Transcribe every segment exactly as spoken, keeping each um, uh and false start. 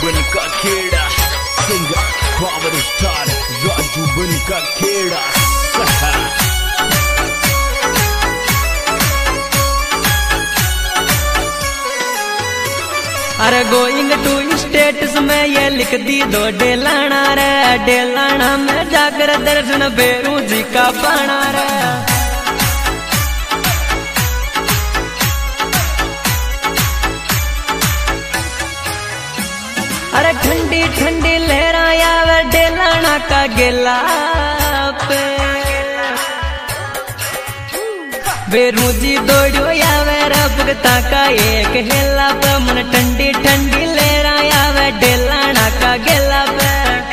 बन का खेड़ा सिंगर पावर स्टार राजू बन का खेड़ा। अरे गोइंग टू स्टेटस में ये लिख दी दो डेलाना रे, डेलाना में जाकर दर्शन बेरू जी का पाना रे। अरे ठंडी ठंडी लहरा आवे डेलाना का गेला पे, बेरू जी दौड़ो आवे रे भगता का एक हेला पे। मन ठंडी ठंडी लहरा आवे डेलाना का गेला पे।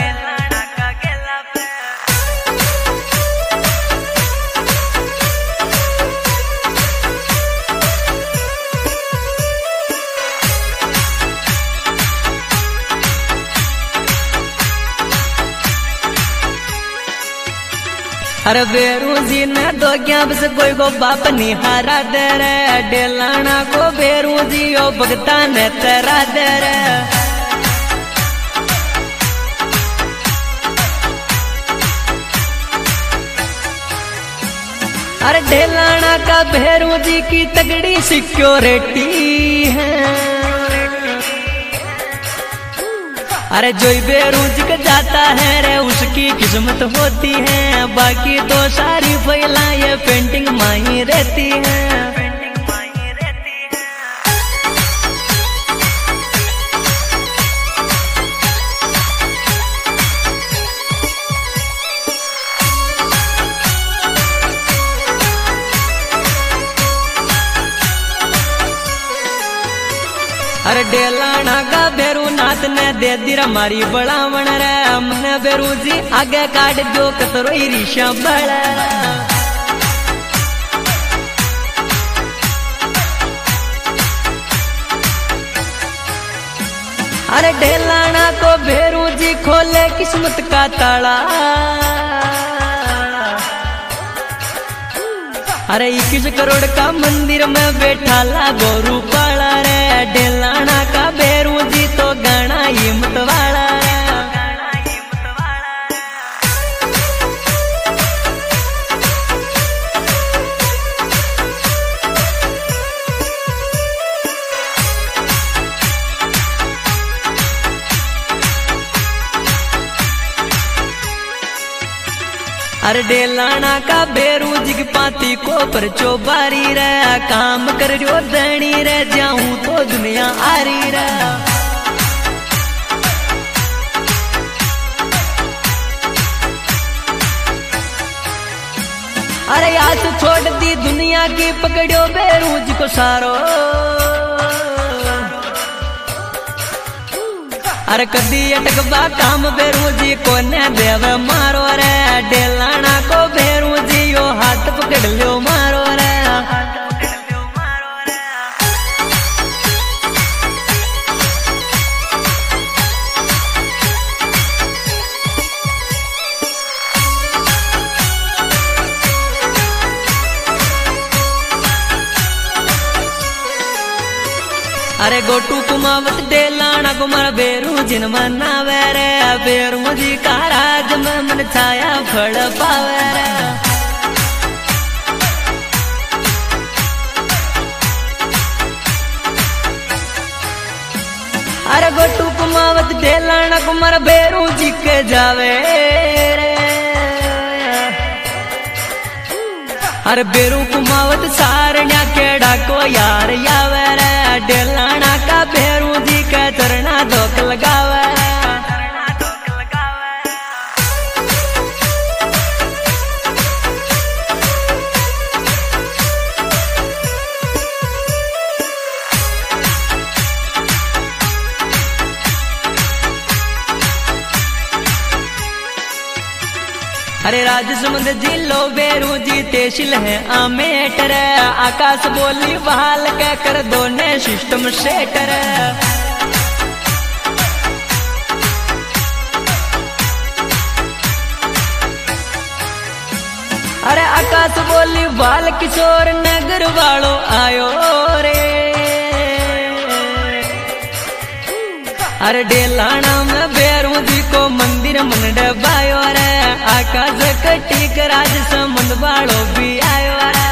अरे बेरू जी ने दो क्या बस कोई को बाप निहारा दे रे, डेलाना को बेरू जी ओ भगता ने तेरा दे रे। अरे डेलाना का बेरू जी की तगड़ी सिक्योरिटी है। अरे जो बेरूज का जाता है रे उसकी किस्मत होती है, बाकी तो सारी फैला ये पेंटिंग माही रहती है। अरे डेलाना का बेरू नाथ ने दे दी हमारी बड़ावण रे, हमने बेरू जी आगे काट दो कतरो ईर्ष्या बड़ा। अरे डेलाना को बेरू जी खोले किस्मत का ताला। अरे इक्कीस करोड़ का मंदिर में बैठा ला गोरू पाला रे, डेलाना का बेरू जी तो गाना हिम्मत वाला रे। अरे डेलाना का बेरू जी की पाती को पर चौबारी रे, काम कर जो दणी रे जाऊं तो दुनिया आरी रे। अरे आज छोड़ दी दुनिया की पकड़ो बेरू जी को सारो। अरे कदी अटकबा काम बेरू जी को न देव मारो रे, डेलाना को बेरू जी यो हाथ पकड़ लो मारो रे। अरे गोटू कुमावत डेलाना कुमार बेरू जिन मनावे रे, बेरू जी का राज में मन छाया फल पावे रे। अरे गोटू कुमावत डेलाना कुमार बेरू जी के जावे रे। अरे बेरू कुमावत सारण्या केड़ा को यार यावे रे, डेलाना का बेरू जी का चरना धोक लगावे। अरे राजसमंद जिलो बेरू जी तेशिल है आमेट रे, आकाश बोली बहाल के कर दो ने सिस्टम सेट रे। अरे आकाश बोली बाल किशोर नगर वालों आयो रे। अरे डेलाना में बेरू जी को मंदिर मन डबायो रे आकाश कटिक राज समुंद वालो भी आयो रे।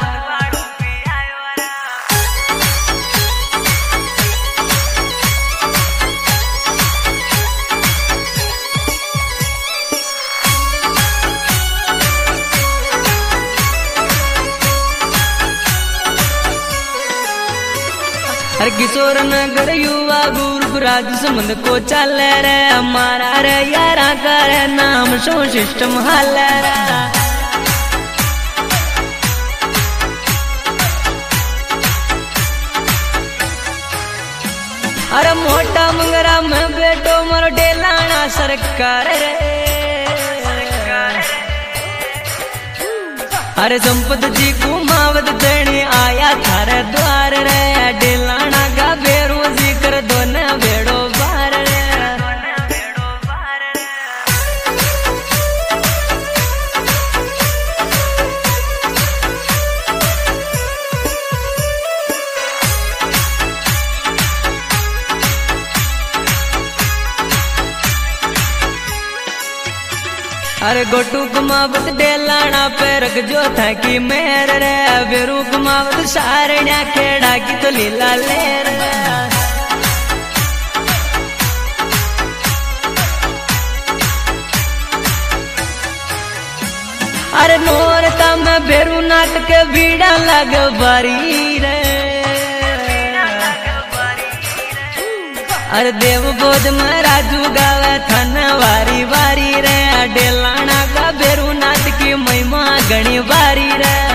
अरे किशोर नगर युवा गुरु राज समुंद को चल रे हमारा रे यारा कर नाम शो सिस्टम हाल रे। अरे मोटा मंगरा में बेटो मरो डेलाना सरकार रे। अरे संपत जी कुमावत देने आया थारे द्वार रे डेलाना का बेरू जी कर दो न बेड़ो बार रे। अरे गोटू कुमावत डेलाना पे रख जो था कि मेर रे बेरू कुमावत सारण्या खेड़ा की तो लीला ले रे। अरे नोरता में बेरू नाथ के बीड़ा लग बारी रे। अरे देव बोध में राजू गावे थन वारी वारी रे डेलाना का बेरू नाथ की महिमा घनी बारी रे।